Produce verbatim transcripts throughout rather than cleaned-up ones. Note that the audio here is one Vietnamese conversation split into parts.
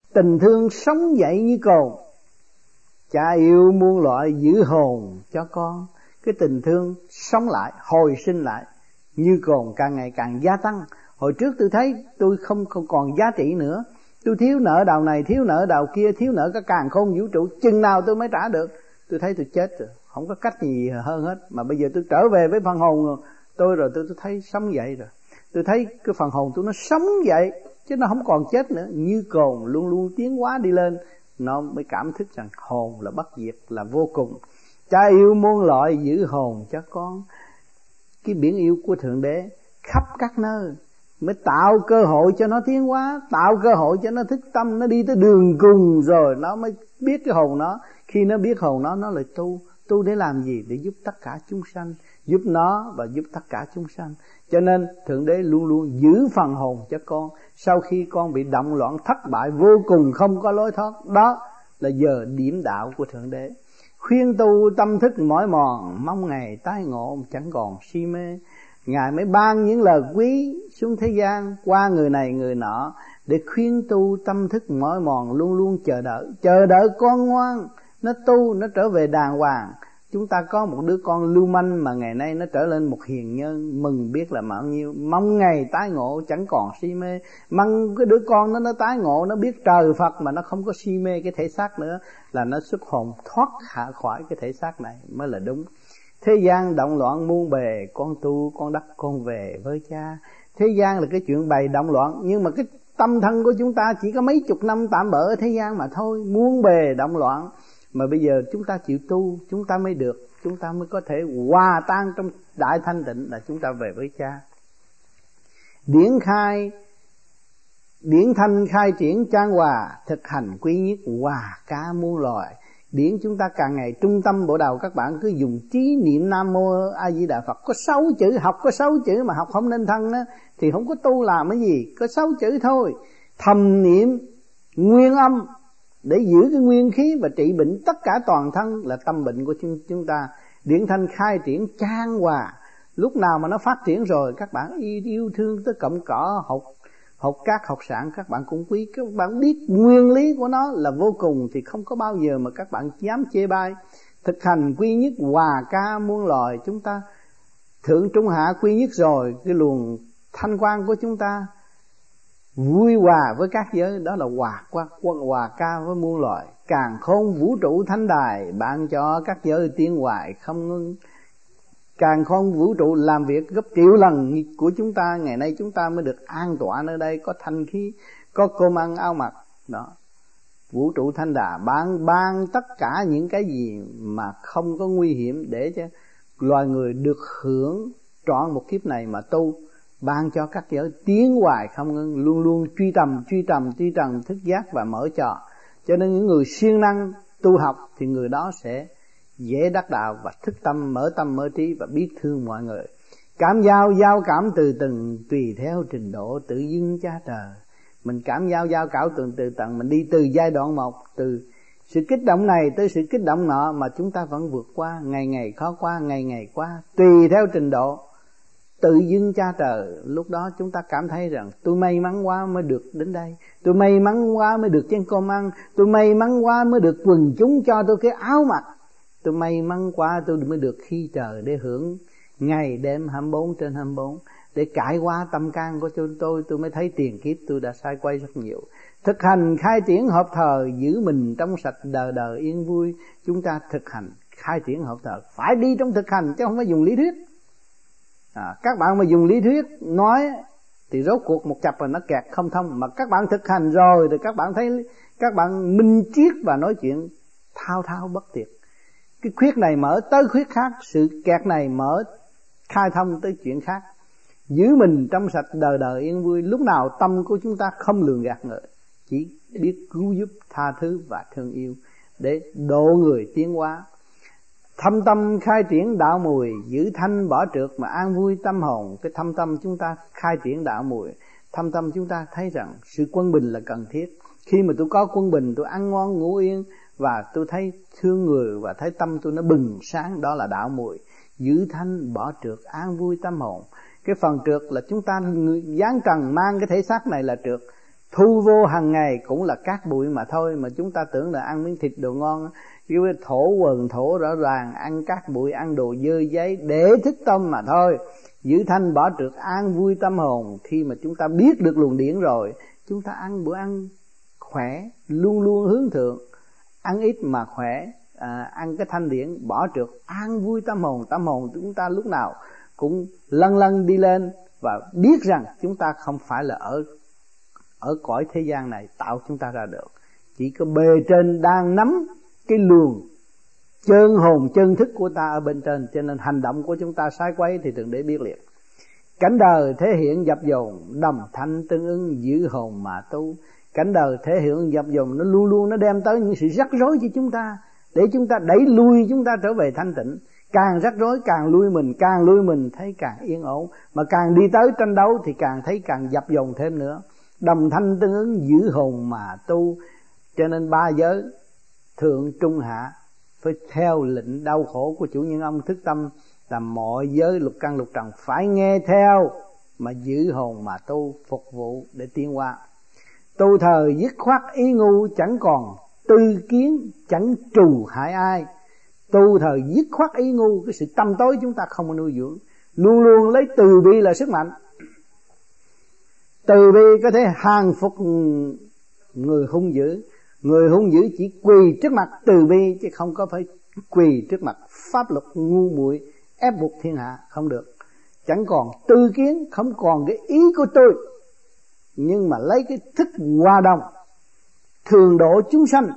Tình thương sống dậy như cồn, cha yêu muôn loại giữ hồn cho con. Cái tình thương sống lại, hồi sinh lại như cồn càng ngày càng gia tăng. Hồi trước tôi thấy tôi không, không còn giá trị nữa, tôi thiếu nợ đầu này, thiếu nợ đầu kia, thiếu nợ cả càn khôn vũ trụ, chừng nào tôi mới trả được. Tôi thấy tôi chết rồi, không có cách gì hơn hết. Mà bây giờ tôi trở về với phần hồn tôi rồi, tôi, tôi thấy sống dậy rồi. Tôi thấy cái phần hồn tôi nó sống dậy, chứ nó không còn chết nữa. Như cồn luôn luôn tiến hóa đi lên, nó mới cảm thức rằng hồn là bất diệt, là vô cùng. Cha yêu muôn loại giữ hồn cho con. Cái biển yêu của Thượng Đế khắp các nơi mới tạo cơ hội cho nó tiến hóa, tạo cơ hội cho nó thức tâm, nó đi tới đường cùng rồi nó mới biết cái hồn nó. Khi nó biết hồn nó, nó lại tu. Tu để làm gì? Để giúp tất cả chúng sanh, giúp nó và giúp tất cả chúng sanh. Cho nên Thượng Đế luôn luôn giữ phần hồn cho con. Sau khi con bị động loạn thất bại vô cùng, không có lối thoát, đó là giờ điểm đạo của Thượng Đế. Khuyên tu tâm thức mỏi mòn, mong ngày tái ngộ chẳng còn si mê. Ngài mới ban những lời quý xuống thế gian qua người này người nọ, để khuyên tu tâm thức mỏi mòn luôn luôn chờ đợi. Chờ đợi con ngoan, nó tu, nó trở về đàng hoàng. Chúng ta có một đứa con lưu manh mà ngày nay nó trở lên một hiền nhân, mừng biết là bao nhiêu. Mong ngày tái ngộ chẳng còn si mê. Mong cái đứa con nó nó tái ngộ, nó biết trời Phật mà nó không có si mê cái thể xác nữa, là nó xuất hồn thoát hạ khỏi cái thể xác này mới là đúng. Thế gian động loạn muôn bề, con tu con đắc con về với cha. Thế gian là cái chuyện bày động loạn, nhưng mà cái tâm thân của chúng ta chỉ có mấy chục năm tạm bỡ ở thế gian mà thôi. Muôn bề động loạn, mà bây giờ chúng ta chịu tu, chúng ta mới được, chúng ta mới có thể hòa tan trong đại thanh tịnh, là chúng ta về với cha. Điển khai, điển thanh khai triển trang hòa, thực hành quy nhất hòa cả muôn loài. Điển chúng ta càng ngày trung tâm bộ đầu, các bạn cứ dùng trí niệm Nam Mô A Di Đà Phật. Có sáu chữ, học có sáu chữ mà học không nên thân đó, thì không có tu làm cái gì. Có sáu chữ thôi. Thầm niệm nguyên âm để giữ cái nguyên khí và trị bệnh tất cả toàn thân, là tâm bệnh của chúng ta. Điển thanh khai triển trang hòa, lúc nào mà nó phát triển rồi, các bạn yêu thương tới cọng cỏ, học học cát học sản, các bạn cũng quý. Các bạn biết nguyên lý của nó là vô cùng, thì không có bao giờ mà các bạn dám chê bai. Thực hành quy nhất hòa ca muôn loài, chúng ta thượng trung hạ quy nhất rồi, cái luồng thanh quan của chúng ta vui hòa với các giới, đó là hòa qua hòa ca với muôn loài. Càn khôn vũ trụ thánh đài, ban cho các giới tiến hoài không ngưng. Càn khôn vũ trụ làm việc gấp triệu lần của chúng ta, ngày nay chúng ta mới được an tọa nơi đây, có thanh khí, có cơm ăn áo mặc. Đó, vũ trụ thanh đà ban ban tất cả những cái gì mà không có nguy hiểm, để cho loài người được hưởng trọn một kiếp này mà tu. Ban cho các giới tiến hoài không ngưng, luôn luôn truy tầm truy tầm truy tầm thức giác và mở trò. Cho nên những người siêng năng tu học thì người đó sẽ dễ đắc đạo và thức tâm, mở tâm mở trí và biết thương mọi người. Cảm giao giao cảm từ từng, tùy theo trình độ tự dưng cha trời. Mình cảm giao giao cảm từ từ tận, mình đi từ giai đoạn một, từ sự kích động này tới sự kích động nọ, mà chúng ta vẫn vượt qua, ngày ngày khó qua, ngày ngày qua, tùy theo trình độ tự dưng cha trời. Lúc đó chúng ta cảm thấy rằng tôi may mắn quá mới được đến đây, tôi may mắn quá mới được chén cơm ăn, tôi may mắn quá mới được quần chúng cho tôi cái áo mặc, tôi may mắn quá tôi mới được khi trời để hưởng ngày đêm hai mươi bốn trên hai mươi bốn, để cải hóa tâm can của chúng tôi. Tôi mới thấy tiền kiếp tôi đã sai quay rất nhiều. Thực hành khai triển hợp thời, giữ mình trong sạch đời đời yên vui. Chúng ta thực hành khai triển hợp thời, phải đi trong thực hành chứ không phải dùng lý thuyết. À, các bạn mà dùng lý thuyết nói thì rốt cuộc một chập rồi nó kẹt không thông. Mà các bạn thực hành rồi thì các bạn thấy, các bạn minh triết và nói chuyện thao thao bất tuyệt. Cái khuyết này mở tới khuyết khác, sự kẹt này mở khai thông tới chuyện khác. Giữ mình trong sạch đời đời yên vui. Lúc nào tâm của chúng ta không lường gạt người, chỉ biết cứu giúp, tha thứ và thương yêu để độ người tiến hóa. Thâm tâm khai triển đạo mùi, giữ thanh bỏ trượt mà an vui tâm hồn. Cái thâm tâm chúng ta khai triển đạo mùi, thâm tâm chúng ta thấy rằng sự quân bình là cần thiết. Khi mà tôi có quân bình, tôi ăn ngon ngủ yên và tôi thấy thương người và thấy tâm tôi nó bừng sáng, đó là đạo mùi. Giữ thanh bỏ trượt an vui tâm hồn. Cái phần trượt là chúng ta dáng trần mang cái thể xác này là trượt. thu vô hàng ngày cũng là cát bụi mà thôi. Mà chúng ta tưởng là ăn miếng thịt đồ ngon, cái thổ quần thổ rõ ràng, ăn cát bụi, ăn đồ dơ giấy để thích tâm mà thôi. Giữ thanh bỏ trượt an vui tâm hồn. Khi mà chúng ta biết được luồng điển rồi, chúng ta ăn bữa ăn khỏe, luôn luôn hướng thượng, ăn ít mà khỏe, à, ăn cái thanh điển bỏ trượt an vui tâm hồn. Tâm hồn chúng ta lúc nào cũng lân lân đi lên, và biết rằng chúng ta không phải là ở ở cõi thế gian này tạo chúng ta ra được. Chỉ có bề trên đang nắm cái luồng chân hồn chân thức của ta ở bên trên, cho nên hành động của chúng ta sai quấy thì Thượng Đế biết liền. Cảnh đời thể hiện dập dồn, đồng thanh tương ứng giữ hồn mà tu. Cảnh đời thể hiện dập dồn, nó luôn luôn nó đem tới những sự rắc rối cho chúng ta, để chúng ta đẩy lui chúng ta trở về thanh tịnh. Càng rắc rối càng lui mình, càng lui mình thấy càng yên ổn, mà càng đi tới tranh đấu thì càng thấy càng dập dồn thêm nữa. Đồng thanh tương ứng giữ hồn mà tu. Cho nên ba giới thượng trung hạ phải theo lệnh đau khổ của chủ nhân ông thức tâm, là mọi giới lục căn lục trần phải nghe theo mà giữ hồn mà tu, phục vụ để tiến hóa. Tu thời dứt khoát ý ngu, chẳng còn tư kiến, chẳng trù hại ai. Tu thời dứt khoát ý ngu, cái sự tâm tối chúng ta không có nuôi dưỡng, luôn luôn lấy từ bi là sức mạnh. Từ bi có thể hàng phục người hung dữ. Người hung dữ chỉ quỳ trước mặt từ bi, chứ không có phải quỳ trước mặt pháp luật ngu muội ép buộc thiên hạ, không được. Chẳng còn tư kiến, không còn cái ý của tôi, nhưng mà lấy cái thức hòa đồng thường độ chúng sanh,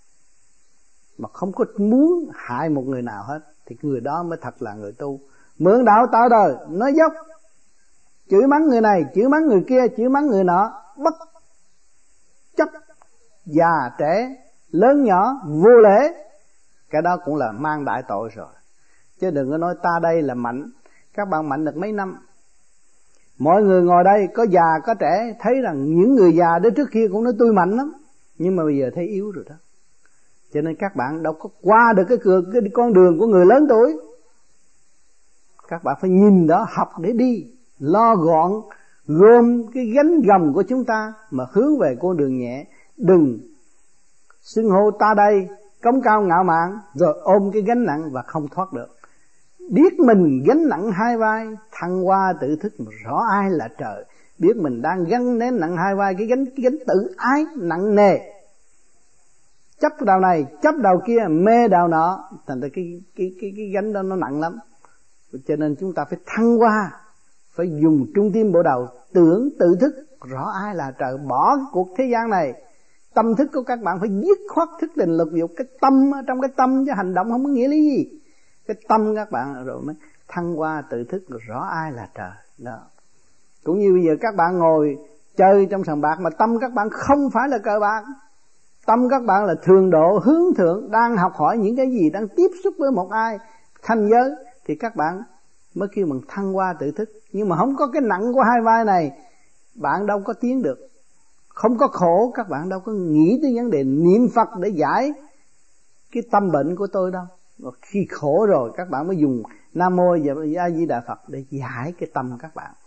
mà không có muốn hại một người nào hết, thì người đó mới thật là người tu. Mượn đạo tạo đời, nói dốc, chửi mắng người này, chửi mắng người kia, chửi mắng người nọ, bất chấp già trẻ, lớn nhỏ, vô lễ, cái đó cũng là mang đại tội rồi. Chứ đừng có nói ta đây là mạnh. Các bạn mạnh được mấy năm? Mọi người ngồi đây có già có trẻ, thấy rằng những người già đó trước kia cũng nói tôi mạnh lắm, nhưng mà bây giờ thấy yếu rồi đó. Cho nên các bạn đâu có qua được cái, cửa, cái con đường của người lớn tuổi. Các bạn phải nhìn đó, học để đi, lo gọn, gom cái gánh gồng của chúng ta mà hướng về con đường nhẹ. Đừng xưng hô ta đây, cống cao ngạo mạn, rồi ôm cái gánh nặng và không thoát được. Biết mình gánh nặng hai vai, thăng hoa tự thức rõ ai là trời. Biết mình đang gánh nén nặng hai vai, cái gánh, cái gánh tự ái nặng nề, chấp đầu này, chấp đầu kia, mê đầu nọ, thành ra cái, cái, cái, cái gánh đó nó nặng lắm. Cho nên chúng ta phải thăng hoa, phải dùng trung tim bộ đầu, tưởng tự thức rõ ai là trời, bỏ cái cuộc thế gian này. Tâm thức của các bạn phải dứt khoát thức tình lục dục. Cái tâm, trong cái tâm chứ hành động không có nghĩa lý gì. Cái tâm các bạn rồi mới thăng hoa tự thức rõ ai là trời đó. Cũng như bây giờ các bạn ngồi chơi trong sòng bạc mà tâm các bạn không phải là cờ bạc, tâm các bạn là thường độ hướng thượng, đang học hỏi những cái gì, đang tiếp xúc với một ai thanh giới, thì các bạn mới kêu bằng thăng hoa tự thức. Nhưng mà không có cái nặng của hai vai này, bạn đâu có tiến được. Không có khổ, các bạn đâu có nghĩ tới vấn đề niệm Phật để giải cái tâm bệnh của tôi đâu. Và khi khổ rồi các bạn mới dùng Nam Mô và A Di Đà Phật để giải cái tâm các bạn.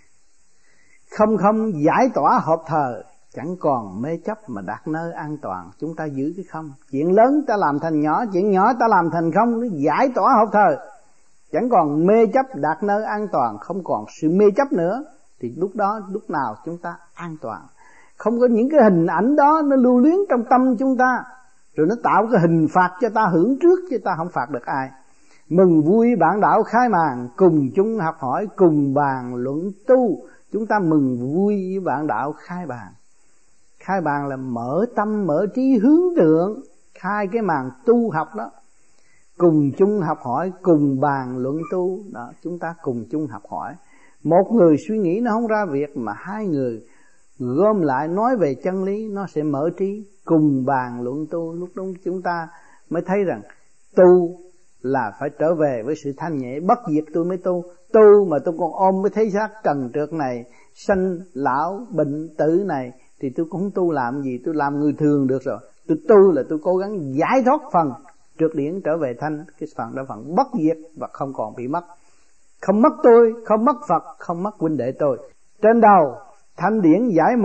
Không không giải tỏa hộp thờ, chẳng còn mê chấp mà đạt nơi an toàn. Chúng ta giữ cái không, chuyện lớn ta làm thành nhỏ, chuyện nhỏ ta làm thành không, nó giải tỏa hộp thờ. Chẳng còn mê chấp đạt nơi an toàn, không còn sự mê chấp nữa, thì lúc đó lúc nào chúng ta an toàn. Không có những cái hình ảnh đó nó lưu luyến trong tâm chúng ta, rồi nó tạo cái hình phạt cho ta hưởng trước, chứ ta không phạt được ai. Mừng vui bản đạo khai màn, cùng chung học hỏi, cùng bàn luận tu. Chúng ta mừng vui với bạn đạo khai bàn. Khai bàn là mở tâm, mở trí hướng thượng, khai cái màn tu học đó. Cùng chung học hỏi, cùng bàn luận tu đó, chúng ta cùng chung học hỏi. Một người suy nghĩ nó không ra việc, mà hai người gom lại nói về chân lý, nó sẽ mở trí. Cùng bàn luận tu, lúc đó chúng ta mới thấy rằng tu là phải trở về với sự thanh nhẹ, bất diệt tôi mới tu. Tu mà tôi còn ôm cái thế xác trần trượt này, sanh lão bệnh tử này, thì tôi cũng không tu làm gì, tôi làm người thường được rồi. Tôi tu là tôi cố gắng giải thoát phần trượt điển trở về thanh, cái phần đó phần bất diệt và không còn bị mất. Không mất tôi, không mất Phật, không mất huynh đệ tôi. Trên đầu thanh điển giải mù,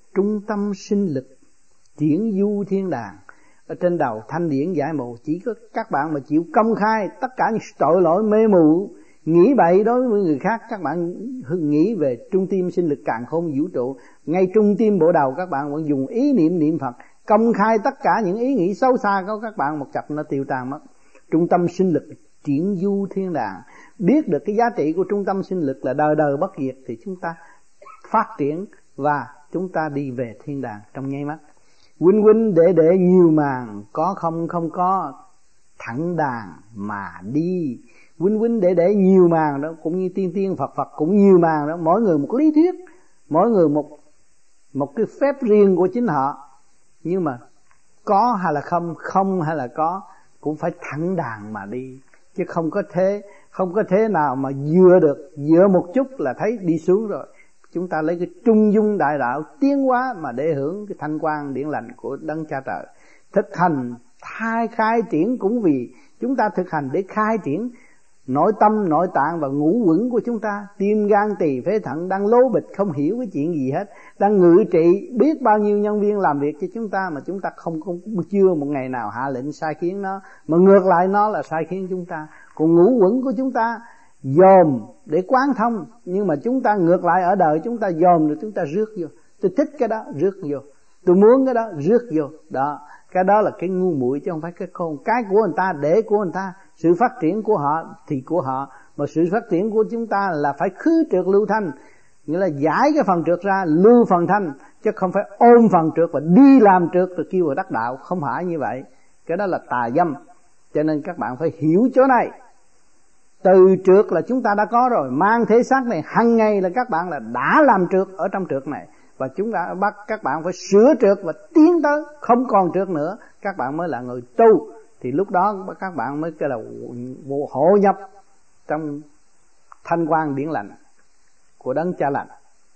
trung tâm sinh lực chuyển du thiên đàng. Ở trên đầu thanh điển giải mộ, chỉ có các bạn mà chịu công khai tất cả những tội lỗi mê mù, nghĩ bậy đối với người khác, các bạn nghĩ về trung tâm sinh lực càn khôn vũ trụ, ngay trung tim bộ đầu các bạn vẫn dùng ý niệm niệm Phật, công khai tất cả những ý nghĩ xấu xa của các bạn, một chập nó tiêu tan mất. Trung tâm sinh lực chuyển du thiên đàng. Biết được cái giá trị của trung tâm sinh lực là đời đời bất diệt thì chúng ta phát triển và chúng ta đi về thiên đàng trong nháy mắt. Huynh huynh đệ đệ nhiều màng, có không không có, thẳng đàng mà đi. Huynh huynh đệ đệ nhiều màng đó, cũng như tiên tiên Phật Phật cũng nhiều màng đó, mỗi người một lý thuyết, mỗi người một một cái phép riêng của chính họ. Nhưng mà có hay là không, không hay là có, cũng phải thẳng đàng mà đi, chứ không có thế, không có thế nào mà dựa được, dựa một chút là thấy đi xuống rồi. Chúng ta lấy cái trung dung đại đạo tiến hóa mà để hưởng cái thanh quan điển lành của Đấng Cha Trời. Thực hành thai khai triển cũng vì chúng ta thực hành để khai triển nội tâm, nội tạng và ngũ quẩn của chúng ta. Tim, gan, tỳ, phế, thận đang lố bịch không hiểu cái chuyện gì hết, đang ngự trị biết bao nhiêu nhân viên làm việc cho chúng ta, mà chúng ta không, không chưa một ngày nào hạ lệnh sai khiến nó, mà ngược lại nó là sai khiến chúng ta. Còn ngũ quẩn của chúng ta dòm để quán thông, nhưng mà chúng ta ngược lại ở đời chúng ta dòm rồi chúng ta rước vô. Tôi thích cái đó rước vô, tôi muốn cái đó rước vô. Đó, cái đó là cái ngu muội chứ không phải cái khôn. Cái của người ta để của người ta, sự phát triển của họ thì của họ, mà sự phát triển của chúng ta là phải khứ trượt lưu thanh, nghĩa là giải cái phần trượt ra, lưu phần thanh, chứ không phải ôm phần trượt và đi làm trượt rồi kêu vào đắc đạo. Không phải như vậy, cái đó là tà dâm. Cho nên các bạn phải hiểu chỗ này. Từ trượt là chúng ta đã có rồi, mang thể xác này hàng ngày là các bạn là đã làm trượt ở trong trượt này, và chúng ta bắt các bạn phải sửa trượt và tiến tới không còn trượt nữa, các bạn mới là người tu. Thì lúc đó các bạn mới kêu là hộ nhập trong thanh quan điển lành của Đấng Cha Lành,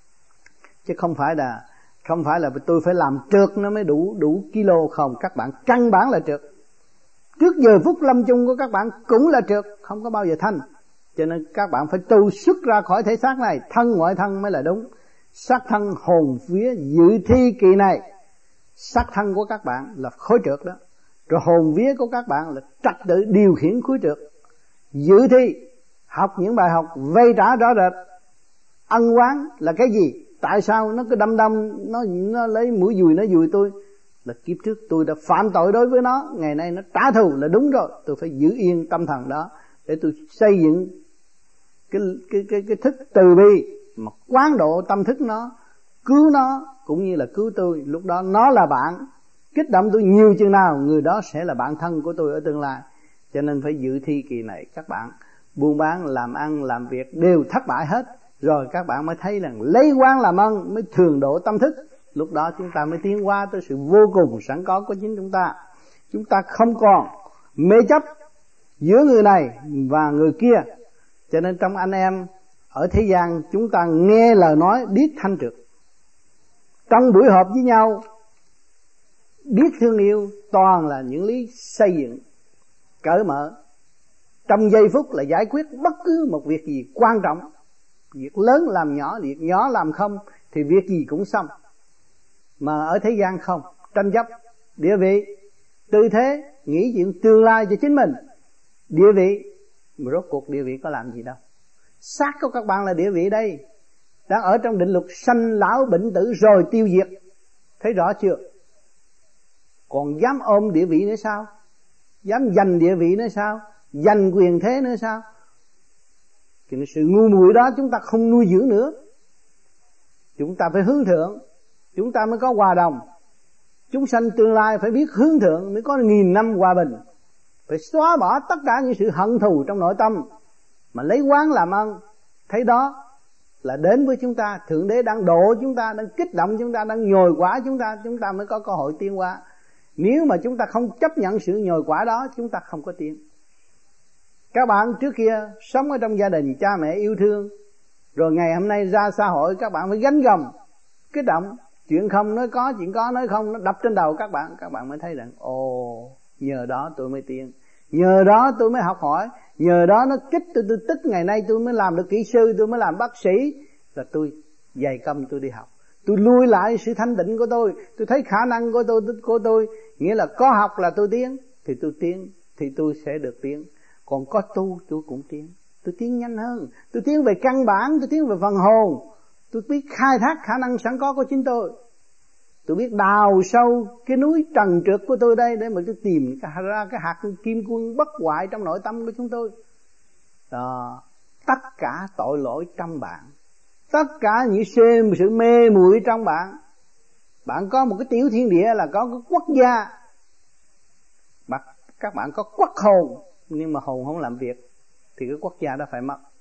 chứ không phải là không phải là tôi phải làm trượt nó mới đủ đủ kilo. Không, các bạn căn bản là trượt. Trước giờ phút lâm chung của các bạn cũng là trượt, không có bao giờ thanh. Cho nên các bạn phải tu xuất ra khỏi thể xác này, thân ngoại thân mới là đúng. Xác thân hồn vía dự thi kỳ này, xác thân của các bạn là khối trượt đó, rồi hồn vía của các bạn là trật tự điều khiển khối trượt. Dự thi học những bài học vây trả rõ rệt. Ân oán là cái gì? Tại sao nó cứ đâm đâm, nó nó lấy mũi dùi nó dùi tôi? Là kiếp trước tôi đã phạm tội đối với nó, ngày nay nó trả thù là đúng rồi. Tôi phải giữ yên tâm thần đó để tôi xây dựng cái cái cái cái thức từ bi mà quán độ tâm thức nó, cứu nó cũng như là cứu tôi. Lúc đó nó là bạn, kích động tôi nhiều chừng nào, người đó sẽ là bạn thân của tôi ở tương lai. Cho nên phải dự thi kỳ này các bạn buôn bán, làm ăn, làm việc đều thất bại hết. Rồi các bạn mới thấy rằng lấy quán làm ân mới thường độ tâm thức. Lúc đó chúng ta mới tiến qua tới sự vô cùng sẵn có của chính chúng ta. Chúng ta không còn mê chấp giữa người này và người kia. Cho nên trong anh em ở thế gian chúng ta nghe lời nói biết thanh trượt. Trong buổi họp với nhau biết thương yêu, toàn là những lý xây dựng, cởi mở. Trong giây phút là giải quyết bất cứ một việc gì quan trọng. Việc lớn làm nhỏ, việc nhỏ làm không, thì việc gì cũng xong. Mà ở thế gian không, tranh chấp địa vị, tư thế, nghĩ chuyện tương lai cho chính mình. Địa vị, mà rốt cuộc địa vị có làm gì đâu. Xác của các bạn là địa vị đây, đang ở trong định luật sanh lão bệnh tử rồi tiêu diệt. Thấy rõ chưa? Còn dám ôm địa vị nữa sao? Dám giành địa vị nữa sao? Giành quyền thế nữa sao? Thì sự ngu muội đó chúng ta không nuôi dưỡng nữa. Chúng ta phải hướng thượng, chúng ta mới có hòa đồng. Chúng sanh tương lai phải biết hướng thượng mới có nghìn năm hòa bình. Phải xóa bỏ tất cả những sự hận thù trong nội tâm, mà lấy quán làm ân. Thấy đó là đến với chúng ta, Thượng Đế đang độ chúng ta, đang kích động chúng ta, đang nhồi quả chúng ta, chúng ta mới có cơ hội tiến hóa. Nếu mà chúng ta không chấp nhận sự nhồi quả đó, chúng ta không có tiến. Các bạn trước kia sống ở trong gia đình cha mẹ yêu thương, rồi ngày hôm nay ra xã hội các bạn phải gánh gồng, kích động, chuyện không nói có, chuyện có nói không, nó đập trên đầu các bạn. Các bạn mới thấy rằng ồ, nhờ đó tôi mới tiến, nhờ đó tôi mới học hỏi, nhờ đó nó kích tôi, tôi tức ngày nay tôi mới làm được kỹ sư, tôi mới làm bác sĩ, là tôi dày công tôi đi học. Tôi lui lại sự thanh định của tôi. Tôi thấy khả năng của tôi, của tôi nghĩa là có học là tôi tiến, thì tôi tiến, thì tôi sẽ được tiến. Còn có tu tôi cũng tiến. Tôi tiến nhanh hơn. Tôi tiến về căn bản, tôi tiến về phần hồn. Tôi biết khai thác khả năng sẵn có của chính tôi. Tôi biết đào sâu cái núi trần trượt của tôi đây để mà tôi tìm ra cái hạt kim cương bất hoại trong nội tâm của chúng tôi. Đó, tất cả tội lỗi trong bạn, tất cả những sự mê muội trong bạn. Bạn có một cái tiểu thiên địa là có cái quốc gia. Các bạn có quốc hồn, nhưng mà hồn không làm việc thì cái quốc gia đó phải mất.